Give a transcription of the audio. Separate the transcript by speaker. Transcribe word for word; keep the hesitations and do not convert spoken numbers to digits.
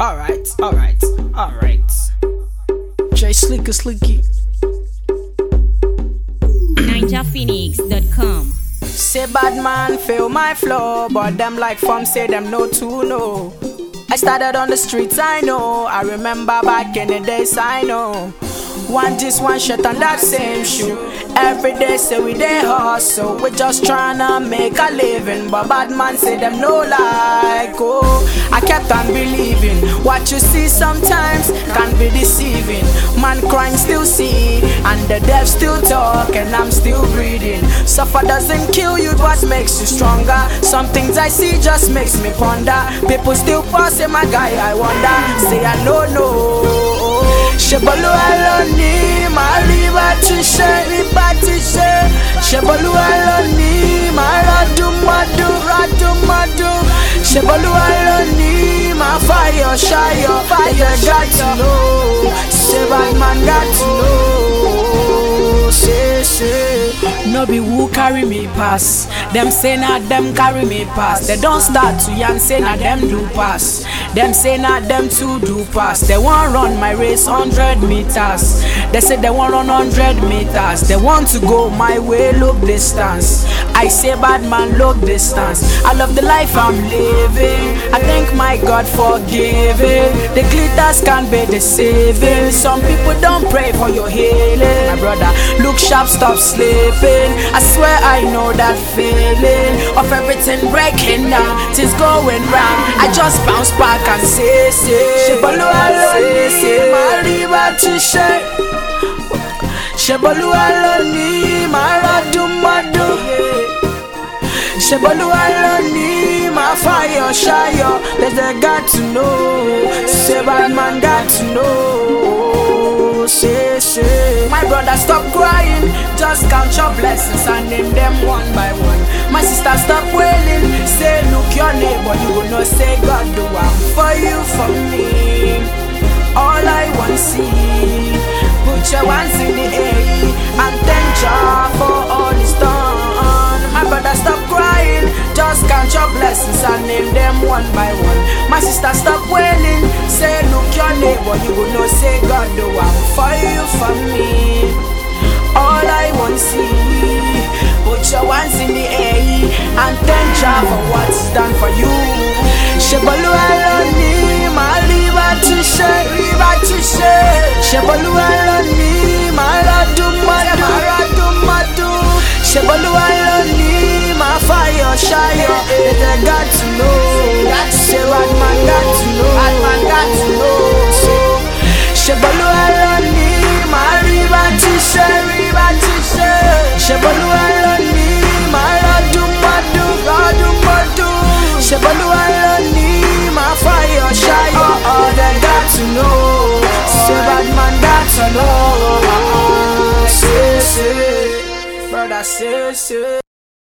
Speaker 1: Alright, alright, alright. J Slicker Slicky.
Speaker 2: ninja phoenix dot com.
Speaker 1: Say bad man feel my flow, but them like fun say them no to know. I started on the streets, I know. I remember back in the days, I know. One just one shot on that same shoe. Every day say we dey hustle. We just tryna make a living, but bad man say them no like. Oh, I kept on believing. What you see sometimes can be deceiving. Man crying still see, and the deaf still talk, and I'm still breathing. Suffer doesn't kill you, what makes you stronger? Some things I see just makes me ponder. People still passing my guy, I wonder. Say I no know. Shebolu aloni, mariba tishe, riba tishe. Shebolu aloni, maradu madu, radu madu. Shebolu aloni, ma fire, shire, fire got to know. Say bad man got to know. Say, say. No be who carry me pass. Them say na them carry me pass. They don't start to yarn say na them do pass. Them say na them too do pass. They want run my race hundred meters. They say they want run hundred meters. They want to go my way, look distance. I say bad man, look distance. I love the life I'm living. I thank my God for giving. The glitters can be deceiving. Some people don't pray for your healing. My brother, look sharp, stop sleeping. I swear I know that feeling of everything breaking down, things going wrong. I just bounce back and say, say Shebolu aloni, mariba tishe. Shebolu aloni, maradu madu. Shebolu aloni, my fire shire. Let the got to know. Say bad man got to know. Say, say. My brother, stop crying. Just count your blessings and name them one by one. My sister, stop wailing. Say, look your neighbor, you will not say God do one for you, for me. All I want see. Put your hands in the air and thank God for all He's done. My brother, stop crying. Just count your blessings and name them one by one. My sister, stop wailing. Say, look your neighbor, you will not say God do one for you, for me. All I want see. Put your hands in the air and thank God for what's done for you. Shebolu aloni, mariba tishe, riba tishe. Shebolu aloni, maradu madu, maradu madu. Shebolu aloni, my fire shire. They got to know. Say bad man got to know. Bad man got to know. Shebolu aloni, mariba tishe, riba tishe. Shebolu aloni, maradu madu, radu madu. Shebolu aloni, my fire shire. Oh, oh, they got to know. Say bad man got to know. Say, say, brother, say, say.